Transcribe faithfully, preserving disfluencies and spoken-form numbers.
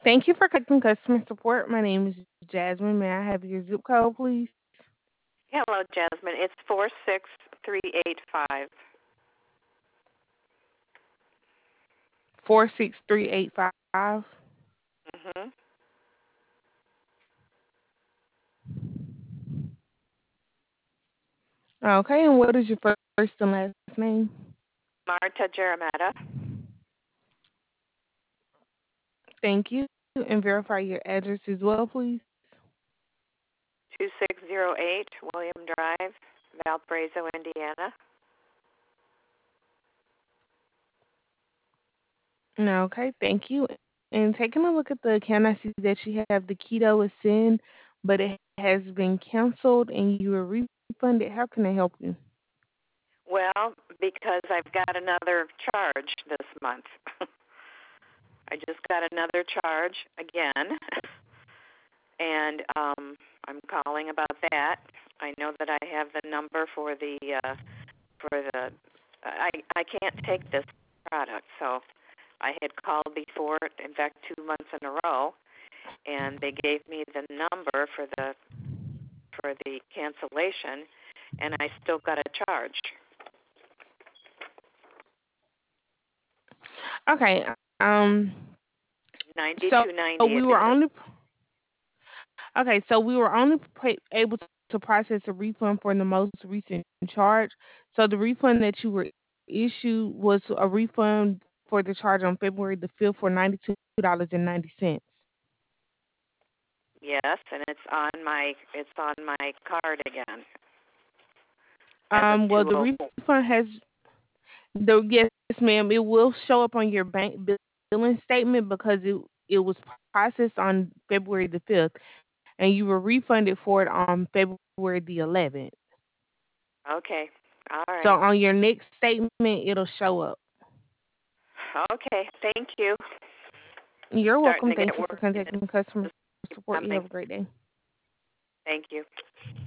Thank you for connecting customer support. My name is Jasmine. May I have your zip code, please? Hello, Jasmine. It's four six three eight five. Four six three eight five. Mhm. Okay, and what is your first and last name? Marta Jeremeta, Thank you. And verify your address as well, please. two six zero eight William Drive, Valparaiso, Indiana. No, okay, thank you. And taking a look at the account, I see that you have the keto ascend, but it has been canceled and you were refunded. How can I help you? Well, because I've got another charge this month. I just got another charge again, and um, I'm calling about that. I know that I have the number for the uh, for the. I I can't take this product, so I had called before, in fact, two months in a row, and they gave me the number for the for the cancellation, and I still got a charge. Okay, um, Ninety so two ninety we it were is. only okay, so we were only pa- able to process a refund for the most recent charge. So the refund that you were issued was a refund for the charge on February the fifth for ninety two dollars and ninety cents. Yes, and it's on my it's on my card again as of Um, well, the two oh four. refund has the yes, ma'am. It will show up on your bank billing statement because it it was processed on February the fifth, and you were refunded for it on February the eleventh. Okay. All So right. on your next statement, it'll show up. Okay. Thank you. You're Starting welcome. to get Thank you for worried. contacting customer support. You Something. have a great day. Thank you.